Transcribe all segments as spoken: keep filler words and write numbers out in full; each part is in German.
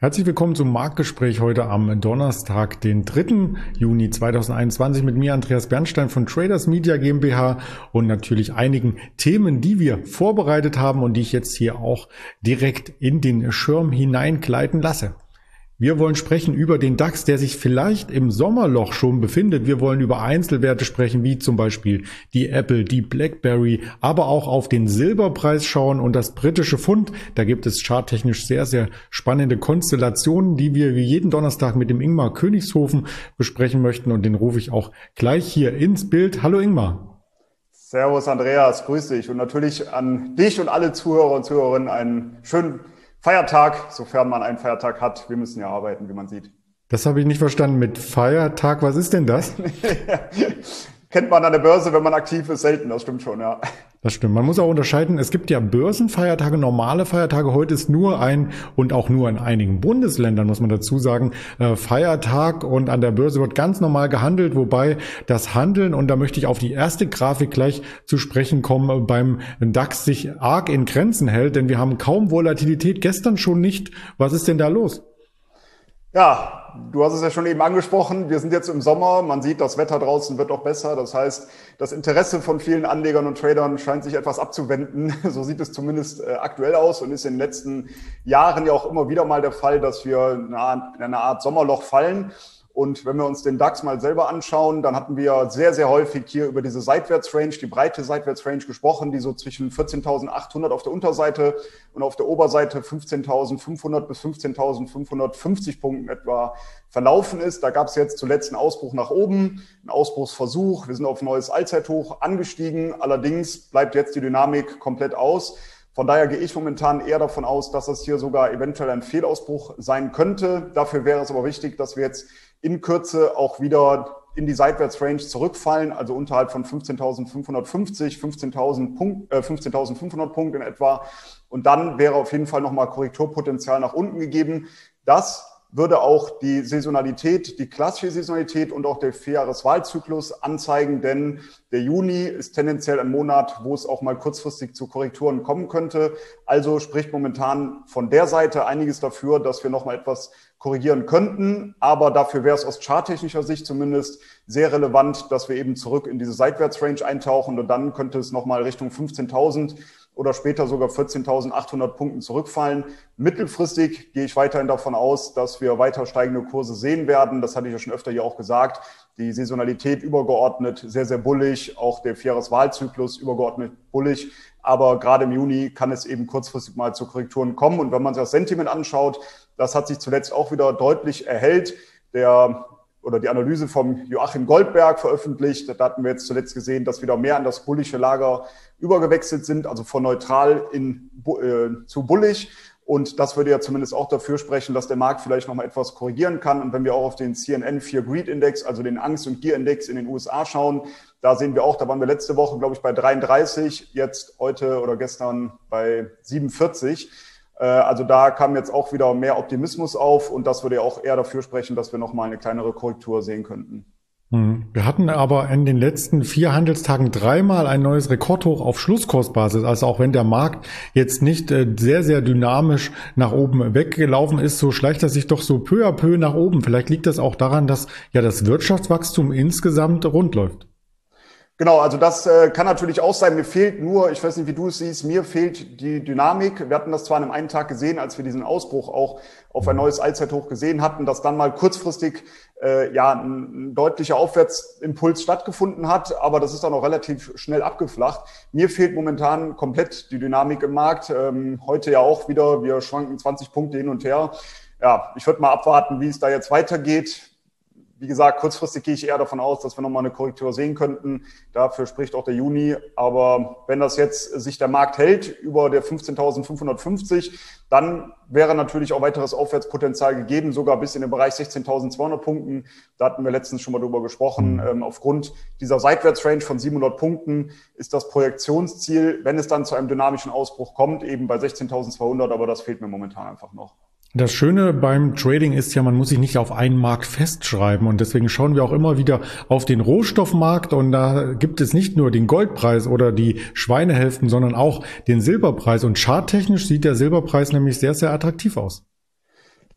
Herzlich willkommen zum Marktgespräch heute am Donnerstag, den dritten Juni zweitausendeinundzwanzig mit mir, Andreas Bernstein von Traders Media GmbH und natürlich einigen Themen, die wir vorbereitet haben und die ich jetzt hier auch direkt in den Schirm hineingleiten lasse. Wir wollen sprechen über den DAX, der sich vielleicht im Sommerloch schon befindet. Wir wollen über Einzelwerte sprechen, wie zum Beispiel die Apple, die BlackBerry, aber auch auf den Silberpreis schauen und das britische Pfund. Da gibt es charttechnisch sehr, sehr spannende Konstellationen, die wir wie jeden Donnerstag mit dem Ingmar Königshofen besprechen möchten. Und den rufe ich auch gleich hier ins Bild. Hallo Ingmar. Servus Andreas, grüß dich. Und natürlich an dich und alle Zuhörer und Zuhörerinnen einen schönen Feiertag, sofern man einen Feiertag hat. Wir müssen ja arbeiten, wie man sieht. Das habe ich nicht verstanden mit Feiertag. Was ist denn das? Kennt man an der Börse, wenn man aktiv ist, selten. Das stimmt schon, ja. Das stimmt. Man muss auch unterscheiden. Es gibt ja Börsenfeiertage, normale Feiertage. Heute ist nur ein und auch nur in einigen Bundesländern, muss man dazu sagen, Feiertag. Und an der Börse wird ganz normal gehandelt, wobei das Handeln, und da möchte ich auf die erste Grafik gleich zu sprechen kommen, beim DAX sich arg in Grenzen hält, denn wir haben kaum Volatilität, gestern schon nicht. Was ist denn da los? Ja, du hast es ja schon eben angesprochen. Wir sind jetzt im Sommer. Man sieht, das Wetter draußen wird auch besser. Das heißt, das Interesse von vielen Anlegern und Tradern scheint sich etwas abzuwenden. So sieht es zumindest äh, aktuell aus und ist in den letzten Jahren ja auch immer wieder mal der Fall, dass wir in eine Art Sommerloch fallen. Und wenn wir uns den DAX mal selber anschauen, dann hatten wir sehr, sehr häufig hier über diese Seitwärtsrange, die breite Seitwärtsrange gesprochen, die so zwischen vierzehntausendachthundert auf der Unterseite und auf der Oberseite fünfzehntausendfünfhundert bis fünfzehntausendfünfhundertfünfzig Punkten etwa verlaufen ist. Da gab es jetzt zuletzt einen Ausbruch nach oben, einen Ausbruchsversuch. Wir sind auf ein neues Allzeithoch angestiegen. Allerdings bleibt jetzt die Dynamik komplett aus. Von daher gehe ich momentan eher davon aus, dass das hier sogar eventuell ein Fehlausbruch sein könnte. Dafür wäre es aber wichtig, dass wir jetzt in Kürze auch wieder in die Seitwärtsrange zurückfallen, also unterhalb von fünfzehntausendfünfhundertfünfzig, fünfzehntausend Punkt, äh, fünfzehntausendfünfhundert Punkte in etwa. Und dann wäre auf jeden Fall nochmal Korrekturpotenzial nach unten gegeben. Das würde auch die Saisonalität, die klassische Saisonalität und auch der Vierjahreswahlzyklus anzeigen, denn der Juni ist tendenziell ein Monat, wo es auch mal kurzfristig zu Korrekturen kommen könnte. Also spricht momentan von der Seite einiges dafür, dass wir noch mal etwas korrigieren könnten. Aber dafür wäre es aus charttechnischer Sicht zumindest sehr relevant, dass wir eben zurück in diese Seitwärtsrange eintauchen und dann könnte es noch mal Richtung fünfzehntausend oder später sogar vierzehntausendachthundert Punkten zurückfallen. Mittelfristig gehe ich weiterhin davon aus, dass wir weiter steigende Kurse sehen werden. Das hatte ich ja schon öfter hier auch gesagt. Die Saisonalität übergeordnet sehr, sehr bullig, auch der Vierjahreswahlzyklus übergeordnet bullig. Aber gerade im Juni kann es eben kurzfristig mal zu Korrekturen kommen. Und wenn man sich das Sentiment anschaut, das hat sich zuletzt auch wieder deutlich erhellt. Der oder die Analyse vom Joachim Goldberg veröffentlicht. Da hatten wir jetzt zuletzt gesehen, dass wieder mehr an das bullische Lager übergewechselt sind, also von neutral in, äh, zu bullig. Und das würde ja zumindest auch dafür sprechen, dass der Markt vielleicht noch mal etwas korrigieren kann. Und wenn wir auch auf den C N N Fear Greed Index, also den Angst- und Gier-Index in den U S A schauen, da sehen wir auch, da waren wir letzte Woche, glaube ich, bei dreiunddreißig, jetzt heute oder gestern bei siebenundvierzig. Also da kam jetzt auch wieder mehr Optimismus auf und das würde ja auch eher dafür sprechen, dass wir nochmal eine kleinere Korrektur sehen könnten. Wir hatten aber in den letzten vier Handelstagen dreimal ein neues Rekordhoch auf Schlusskursbasis. Also auch wenn der Markt jetzt nicht sehr, sehr dynamisch nach oben weggelaufen ist, so schleicht er sich doch so peu à peu nach oben. Vielleicht liegt das auch daran, dass ja das Wirtschaftswachstum insgesamt rund läuft. Genau, also das äh, kann natürlich auch sein. Mir fehlt nur, ich weiß nicht, wie du es siehst, mir fehlt die Dynamik. Wir hatten das zwar an einem einen Tag gesehen, als wir diesen Ausbruch auch auf ein neues Allzeithoch gesehen hatten, dass dann mal kurzfristig äh, ja ein, ein deutlicher Aufwärtsimpuls stattgefunden hat, aber das ist dann auch relativ schnell abgeflacht. Mir fehlt momentan komplett die Dynamik im Markt. Ähm, heute ja auch wieder, wir schwanken zwanzig Punkte hin und her. Ja, ich würde mal abwarten, wie es da jetzt weitergeht. Wie gesagt, kurzfristig gehe ich eher davon aus, dass wir nochmal eine Korrektur sehen könnten. Dafür spricht auch der Juni. Aber wenn das jetzt sich der Markt hält über der fünfzehntausendfünfhundertfünfzig, dann wäre natürlich auch weiteres Aufwärtspotenzial gegeben, sogar bis in den Bereich sechzehntausendzweihundert Punkten. Da hatten wir letztens schon mal drüber gesprochen. Ähm, aufgrund dieser Seitwärtsrange von siebenhundert Punkten ist das Projektionsziel, wenn es dann zu einem dynamischen Ausbruch kommt, eben bei sechzehntausendzweihundert. Aber das fehlt mir momentan einfach noch. Das Schöne beim Trading ist ja, man muss sich nicht auf einen Markt festschreiben und deswegen schauen wir auch immer wieder auf den Rohstoffmarkt und da gibt es nicht nur den Goldpreis oder die Schweinehälften, sondern auch den Silberpreis und charttechnisch sieht der Silberpreis nämlich sehr, sehr attraktiv aus.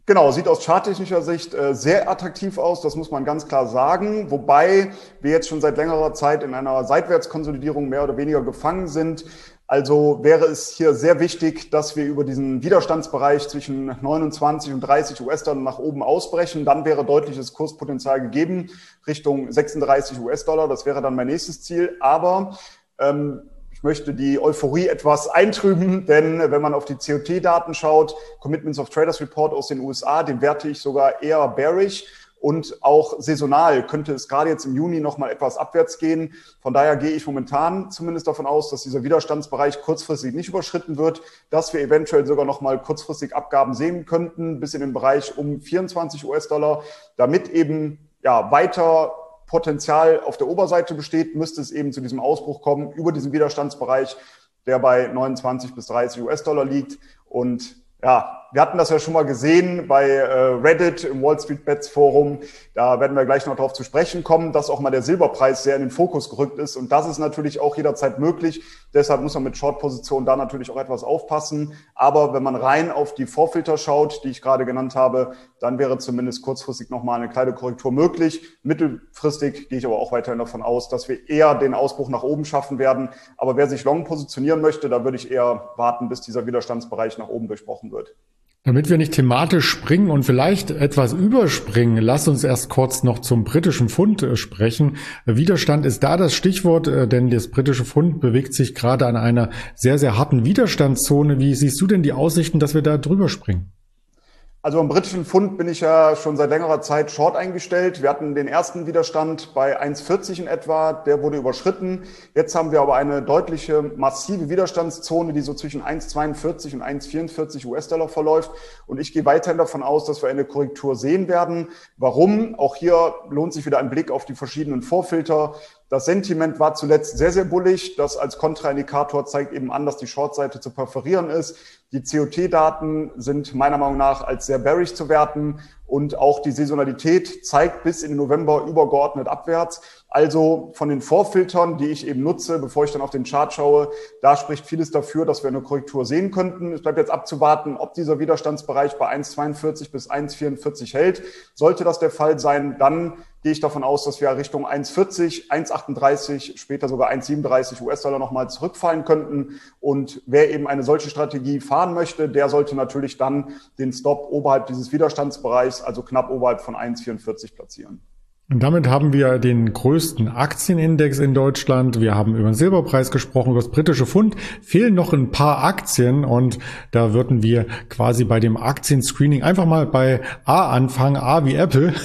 Genau, sieht aus charttechnischer Sicht äh, sehr attraktiv aus, das muss man ganz klar sagen. Wobei wir jetzt schon seit längerer Zeit in einer Seitwärtskonsolidierung mehr oder weniger gefangen sind. Also wäre es hier sehr wichtig, dass wir über diesen Widerstandsbereich zwischen neunundzwanzig und dreißig US-Dollar nach oben ausbrechen. Dann wäre deutliches Kurspotenzial gegeben Richtung sechsunddreißig US-Dollar. Das wäre dann mein nächstes Ziel. Aber ähm, ich möchte die Euphorie etwas eintrüben, denn wenn man auf die C O T-Daten schaut, Commitments of Traders Report aus den U S A, den werte ich sogar eher bearish. Und auch saisonal könnte es gerade jetzt im Juni noch mal etwas abwärts gehen. Von daher gehe ich momentan zumindest davon aus, dass dieser Widerstandsbereich kurzfristig nicht überschritten wird, dass wir eventuell sogar noch mal kurzfristig Abgaben sehen könnten, bis in den Bereich um vierundzwanzig US-Dollar. Damit eben ja weiter Potenzial auf der Oberseite besteht, müsste es eben zu diesem Ausbruch kommen über diesen Widerstandsbereich, der bei neunundzwanzig bis dreißig US-Dollar liegt. Und ja, wir hatten das ja schon mal gesehen bei äh, Reddit im Wall Street Bets Forum. Da werden wir gleich noch darauf zu sprechen kommen, dass auch mal der Silberpreis sehr in den Fokus gerückt ist. Und das ist natürlich auch jederzeit möglich. Deshalb muss man mit Short-Positionen da natürlich auch etwas aufpassen. Aber wenn man rein auf die Vorfilter schaut, die ich gerade genannt habe, dann wäre zumindest kurzfristig nochmal eine kleine Korrektur möglich. Mittelfristig gehe ich aber auch weiterhin davon aus, dass wir eher den Ausbruch nach oben schaffen werden. Aber wer sich long positionieren möchte, da würde ich eher warten, bis dieser Widerstandsbereich nach oben durchbrochen wird. Damit wir nicht thematisch springen und vielleicht etwas überspringen, lass uns erst kurz noch zum britischen Pfund sprechen. Widerstand ist da das Stichwort, denn das britische Pfund bewegt sich gerade an einer sehr, sehr harten Widerstandszone. Wie siehst du denn die Aussichten, dass wir da drüber springen? Also am britischen Pfund bin ich ja schon seit längerer Zeit short eingestellt. Wir hatten den ersten Widerstand bei eins vierzig in etwa, der wurde überschritten. Jetzt haben wir aber eine deutliche, massive Widerstandszone, die so zwischen eins zweiundvierzig und eins vierundvierzig US-Dollar verläuft. Und ich gehe weiterhin davon aus, dass wir eine Korrektur sehen werden. Warum? Auch hier lohnt sich wieder ein Blick auf die verschiedenen Vorfilter. Das Sentiment war zuletzt sehr, sehr bullig. Das als Kontraindikator zeigt eben an, dass die Shortseite zu perforieren ist. Die C O T-Daten sind meiner Meinung nach als sehr bearish zu werten. Und auch die Saisonalität zeigt bis in den November übergeordnet abwärts. Also von den Vorfiltern, die ich eben nutze, bevor ich dann auf den Chart schaue, da spricht vieles dafür, dass wir eine Korrektur sehen könnten. Es bleibt jetzt abzuwarten, ob dieser Widerstandsbereich bei eins zweiundvierzig bis eins vierundvierzig hält. Sollte das der Fall sein, dann gehe ich davon aus, dass wir Richtung eins vierzig, eins achtunddreißig, später sogar eins siebenunddreißig US-Dollar nochmal zurückfallen könnten. Und wer eben eine solche Strategie fahren möchte, der sollte natürlich dann den Stop oberhalb dieses Widerstandsbereichs, also knapp oberhalb von eins vierundvierzig platzieren. Und damit haben wir den größten Aktienindex in Deutschland. Wir haben über den Silberpreis gesprochen, über das britische Pfund. Fehlen noch ein paar Aktien und da würden wir quasi bei dem Aktienscreening einfach mal bei A anfangen. A wie Apple.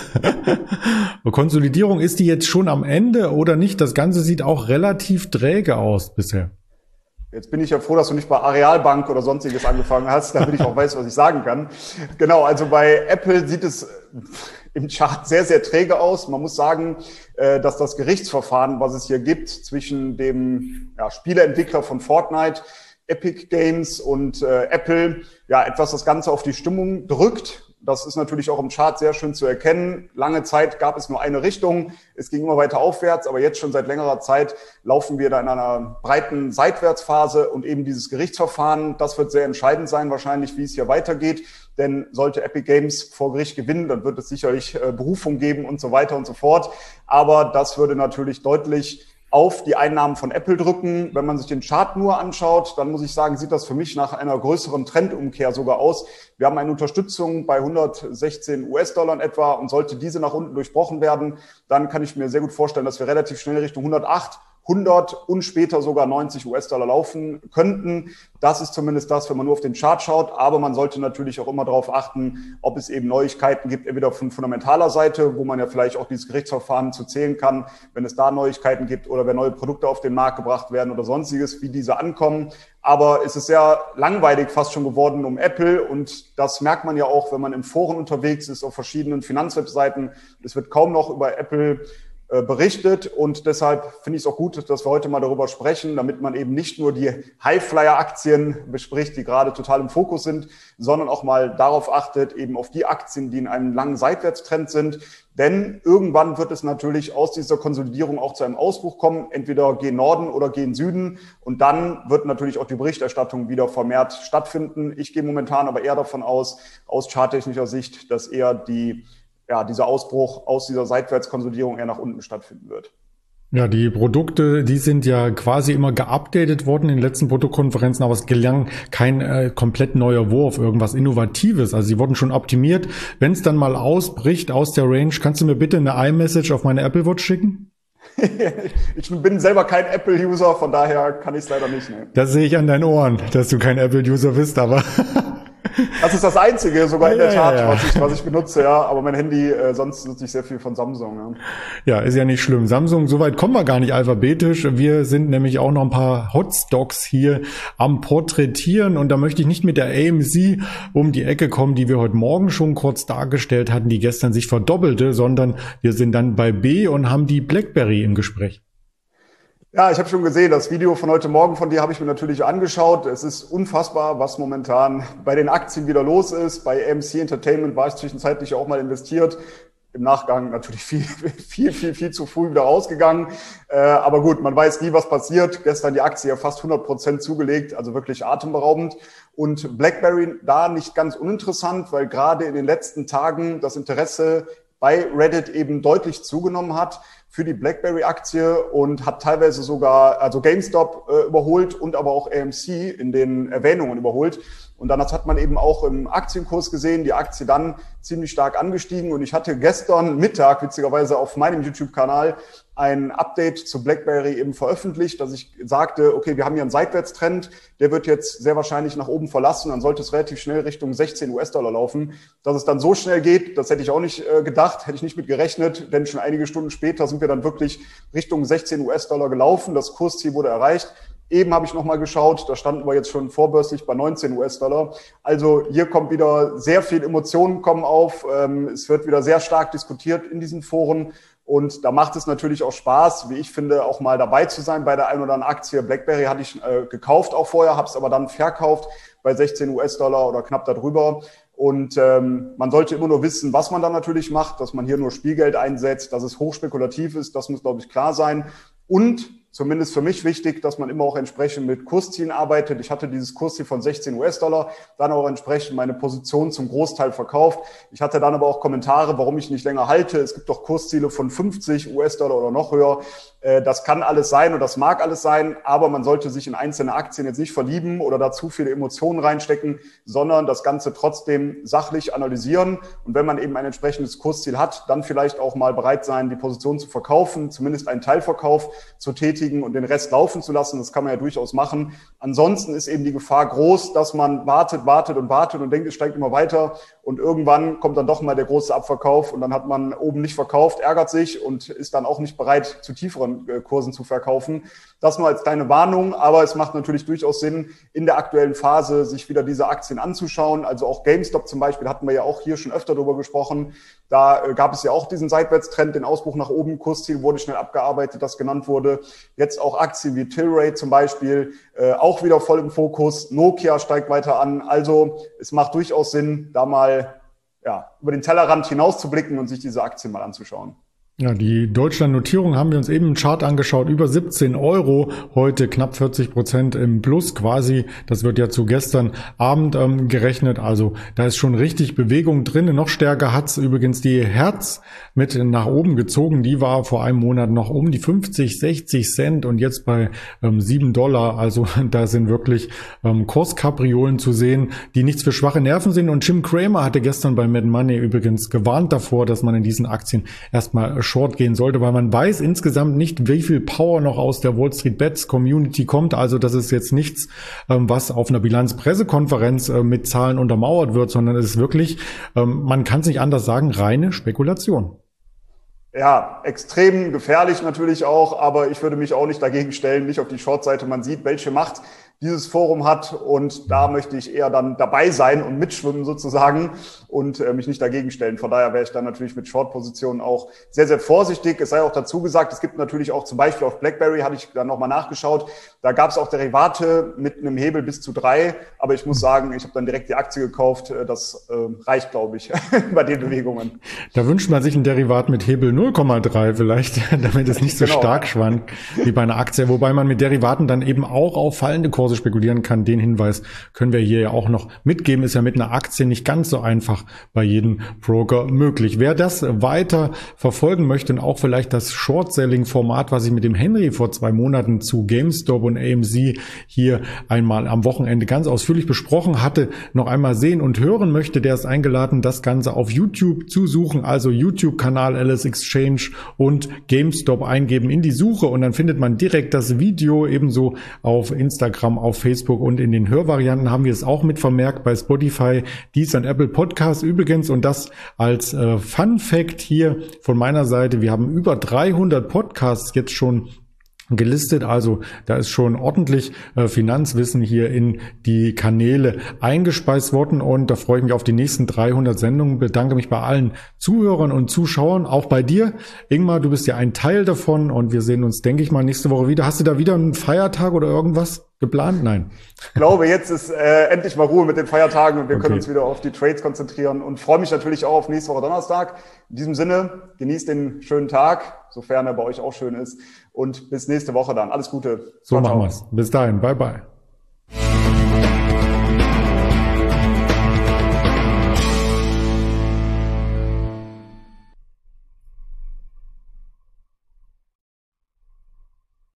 Konsolidierung, ist die jetzt schon am Ende oder nicht? Das Ganze sieht auch relativ träge aus bisher. Jetzt bin ich ja froh, dass du nicht bei Arealbank oder sonstiges angefangen hast, damit ich auch weiß, was ich sagen kann. Genau, also bei Apple sieht es im Chart sehr, sehr träge aus. Man muss sagen, dass das Gerichtsverfahren, was es hier gibt zwischen dem ja, Spieleentwickler von Fortnite, Epic Games und äh, Apple, ja, etwas das Ganze auf die Stimmung drückt. Das ist natürlich auch im Chart sehr schön zu erkennen. Lange Zeit gab es nur eine Richtung. Es ging immer weiter aufwärts, aber jetzt schon seit längerer Zeit laufen wir da in einer breiten Seitwärtsphase und eben dieses Gerichtsverfahren, das wird sehr entscheidend sein wahrscheinlich, wie es hier weitergeht. Denn sollte Epic Games vor Gericht gewinnen, dann wird es sicherlich äh, Berufung geben und so weiter und so fort. Aber das würde natürlich deutlich auf die Einnahmen von Apple drücken. Wenn man sich den Chart nur anschaut, dann muss ich sagen, sieht das für mich nach einer größeren Trendumkehr sogar aus. Wir haben eine Unterstützung bei hundertsechzehn US-Dollar in etwa und sollte diese nach unten durchbrochen werden, dann kann ich mir sehr gut vorstellen, dass wir relativ schnell Richtung hundertacht, hundert und später sogar neunzig US-Dollar laufen könnten. Das ist zumindest das, wenn man nur auf den Chart schaut. Aber man sollte natürlich auch immer darauf achten, ob es eben Neuigkeiten gibt, entweder von fundamentaler Seite, wo man ja vielleicht auch dieses Gerichtsverfahren zu zählen kann, wenn es da Neuigkeiten gibt oder wenn neue Produkte auf den Markt gebracht werden oder sonstiges, wie diese ankommen. Aber es ist sehr langweilig fast schon geworden um Apple und das merkt man ja auch, wenn man in Foren unterwegs ist, auf verschiedenen Finanzwebseiten. Es wird kaum noch über Apple äh, berichtet. Und deshalb finde ich es auch gut, dass wir heute mal darüber sprechen, damit man eben nicht nur die Highflyer-Aktien bespricht, die gerade total im Fokus sind, sondern auch mal darauf achtet, eben auf die Aktien, die in einem langen Seitwärtstrend sind. Denn irgendwann wird es natürlich aus dieser Konsolidierung auch zu einem Ausbruch kommen, entweder gen Norden oder gen Süden. Und dann wird natürlich auch die Berichterstattung wieder vermehrt stattfinden. Ich gehe momentan aber eher davon aus, aus charttechnischer Sicht, dass eher die, ja, dieser Ausbruch aus dieser Seitwärtskonsolidierung eher nach unten stattfinden wird. Ja, die Produkte, die sind ja quasi immer geupdatet worden in den letzten Produktkonferenzen, aber es gelang kein äh, komplett neuer Wurf, irgendwas Innovatives. Also sie wurden schon optimiert. Wenn es dann mal ausbricht aus der Range, kannst du mir bitte eine iMessage auf meine Apple Watch schicken? Ich bin selber kein Apple-User, von daher kann ich es leider nicht nehmen. Das sehe ich an deinen Ohren, dass du kein Apple-User bist, aber... Das ist das Einzige, sogar in der ja, Tat, ja, ja. Was, ich, was ich benutze, ja. Aber mein Handy, äh, sonst nutze ich sehr viel von Samsung. Ja. ja, ist ja nicht schlimm. Samsung, soweit kommen wir gar nicht alphabetisch. Wir sind nämlich auch noch ein paar Hotstocks hier am Porträtieren. Und da möchte ich nicht mit der A M C um die Ecke kommen, die wir heute Morgen schon kurz dargestellt hatten, die gestern sich verdoppelte, sondern wir sind dann bei B und haben die BlackBerry im Gespräch. Ja, ich habe schon gesehen, das Video von heute Morgen von dir habe ich mir natürlich angeschaut. Es ist unfassbar, was momentan bei den Aktien wieder los ist. Bei A M C Entertainment war ich zwischenzeitlich auch mal investiert. Im Nachgang natürlich viel, viel, viel, viel zu früh wieder rausgegangen. Äh, aber gut, man weiß nie, was passiert. Gestern die Aktie ja fast hundert Prozent zugelegt, also wirklich atemberaubend. Und BlackBerry da nicht ganz uninteressant, weil gerade in den letzten Tagen das Interesse bei Reddit eben deutlich zugenommen hat für die BlackBerry-Aktie und hat teilweise sogar, also GameStop äh, überholt und aber auch A M C in den Erwähnungen überholt. Und dann hat man eben auch im Aktienkurs gesehen, die Aktie dann ziemlich stark angestiegen. Und ich hatte gestern Mittag, witzigerweise auf meinem YouTube-Kanal, ein Update zu BlackBerry eben veröffentlicht, dass ich sagte, okay, wir haben hier einen Seitwärtstrend, der wird jetzt sehr wahrscheinlich nach oben verlassen, dann sollte es relativ schnell Richtung sechzehn US-Dollar laufen. Dass es dann so schnell geht, das hätte ich auch nicht äh, gedacht, hätte ich nicht mit gerechnet, denn schon einige Stunden später sind wir dann wirklich Richtung sechzehn US-Dollar gelaufen. Das Kursziel wurde erreicht. Eben habe ich nochmal geschaut, da standen wir jetzt schon vorbörslich bei neunzehn US-Dollar. Also hier kommt wieder sehr viel Emotionen kommen auf. Es wird wieder sehr stark diskutiert in diesen Foren. Und da macht es natürlich auch Spaß, wie ich finde, auch mal dabei zu sein bei der ein oder anderen Aktie. BlackBerry hatte ich äh, gekauft auch vorher, habe es aber dann verkauft bei sechzehn US-Dollar oder knapp darüber. Und ähm, man sollte immer nur wissen, was man dann natürlich macht, dass man hier nur Spielgeld einsetzt, dass es hochspekulativ ist, das muss, glaube ich, klar sein. Und zumindest für mich wichtig, dass man immer auch entsprechend mit Kurszielen arbeitet. Ich hatte dieses Kursziel von sechzehn US-Dollar, dann auch entsprechend meine Position zum Großteil verkauft. Ich hatte dann aber auch Kommentare, warum ich nicht länger halte. Es gibt doch Kursziele von fünfzig US-Dollar oder noch höher. Das kann alles sein und das mag alles sein, aber man sollte sich in einzelne Aktien jetzt nicht verlieben oder da zu viele Emotionen reinstecken, sondern das Ganze trotzdem sachlich analysieren. Und wenn man eben ein entsprechendes Kursziel hat, dann vielleicht auch mal bereit sein, die Position zu verkaufen, zumindest einen Teilverkauf zu tätigen und den Rest laufen zu lassen. Das kann man ja durchaus machen. Ansonsten ist eben die Gefahr groß, dass man wartet, wartet und wartet und denkt, es steigt immer weiter. Und irgendwann kommt dann doch mal der große Abverkauf und dann hat man oben nicht verkauft, ärgert sich und ist dann auch nicht bereit, zu tieferen Kursen zu verkaufen. Das nur als kleine Warnung, aber es macht natürlich durchaus Sinn, in der aktuellen Phase sich wieder diese Aktien anzuschauen. Also auch GameStop zum Beispiel hatten wir ja auch hier schon öfter darüber gesprochen. Da gab es ja auch diesen Seitwärtstrend, den Ausbruch nach oben. Kursziel wurde schnell abgearbeitet, das genannt wurde. Jetzt auch Aktien wie Tilray zum Beispiel, äh, auch wieder voll im Fokus. Nokia steigt weiter an. Also es macht durchaus Sinn, da mal ja, über den Tellerrand hinauszublicken und sich diese Aktien mal anzuschauen. Ja, die Deutschland-Notierung haben wir uns eben im Chart angeschaut, über siebzehn Euro, heute knapp vierzig Prozent im Plus quasi, das wird ja zu gestern Abend ähm, gerechnet, also da ist schon richtig Bewegung drin. Noch stärker hat's übrigens die Hertz mit nach oben gezogen, die war vor einem Monat noch um die fünfzig, sechzig Cent und jetzt bei ähm, sieben Dollar, also da sind wirklich ähm, Kurskapriolen zu sehen, die nichts für schwache Nerven sind und Jim Cramer hatte gestern bei Mad Money übrigens gewarnt davor, dass man in diesen Aktien erstmal Short gehen sollte, weil man weiß insgesamt nicht, wie viel Power noch aus der Wall Street Bets Community kommt. Also das ist jetzt nichts, was auf einer Bilanzpressekonferenz mit Zahlen untermauert wird, sondern es ist wirklich, man kann es nicht anders sagen, reine Spekulation. Ja, extrem gefährlich natürlich auch, aber ich würde mich auch nicht dagegen stellen, nicht auf die Short-Seite. Man sieht, welche Macht dieses Forum hat und da möchte ich eher dann dabei sein und mitschwimmen sozusagen und äh, mich nicht dagegen stellen. Von daher wäre ich dann natürlich mit Short-Positionen auch sehr, sehr vorsichtig. Es sei auch dazu gesagt, es gibt natürlich auch zum Beispiel auf BlackBerry, hatte ich dann nochmal nachgeschaut, da gab es auch Derivate mit einem Hebel bis zu drei, aber ich muss sagen, ich habe dann direkt die Aktie gekauft. Das äh, reicht, glaube ich, bei den Bewegungen. Da wünscht man sich ein Derivat mit Hebel null Komma drei vielleicht, damit es nicht so genau. stark schwankt wie bei einer Aktie, wobei man mit Derivaten dann eben auch auf fallende Kurse spekulieren kann. Den Hinweis können wir hier ja auch noch mitgeben. Ist ja mit einer Aktie nicht ganz so einfach bei jedem Broker möglich. Wer das weiter verfolgen möchte und auch vielleicht das Short-Selling-Format, was ich mit dem Henry vor zwei Monaten zu GameStop und A M C hier einmal am Wochenende ganz ausführlich besprochen hatte, noch einmal sehen und hören möchte, der ist eingeladen, das Ganze auf YouTube zu suchen. Also YouTube-Kanal Alice Exchange und GameStop eingeben in die Suche und dann findet man direkt das Video, ebenso auf Instagram, auf Facebook und in den Hörvarianten haben wir es auch mit vermerkt bei Spotify, dies an Apple Podcasts übrigens und das als äh, Fun Fact hier von meiner Seite. Wir haben über dreihundert Podcasts jetzt schon gelistet, also da ist schon ordentlich äh, Finanzwissen hier in die Kanäle eingespeist worden und da freue ich mich auf die nächsten dreihundert Sendungen, bedanke mich bei allen Zuhörern und Zuschauern, auch bei dir. Ingmar, du bist ja ein Teil davon und wir sehen uns, denke ich mal, nächste Woche wieder. Hast du da wieder einen Feiertag oder irgendwas geplant? Nein. Ich glaube, jetzt ist äh, endlich mal Ruhe mit den Feiertagen und wir okay. können uns wieder auf die Trades konzentrieren und freue mich natürlich auch auf nächste Woche Donnerstag. In diesem Sinne, genießt den schönen Tag, sofern er bei euch auch schön ist und bis nächste Woche dann. Alles Gute. So machen wir's. Bis dahin. Bye, bye.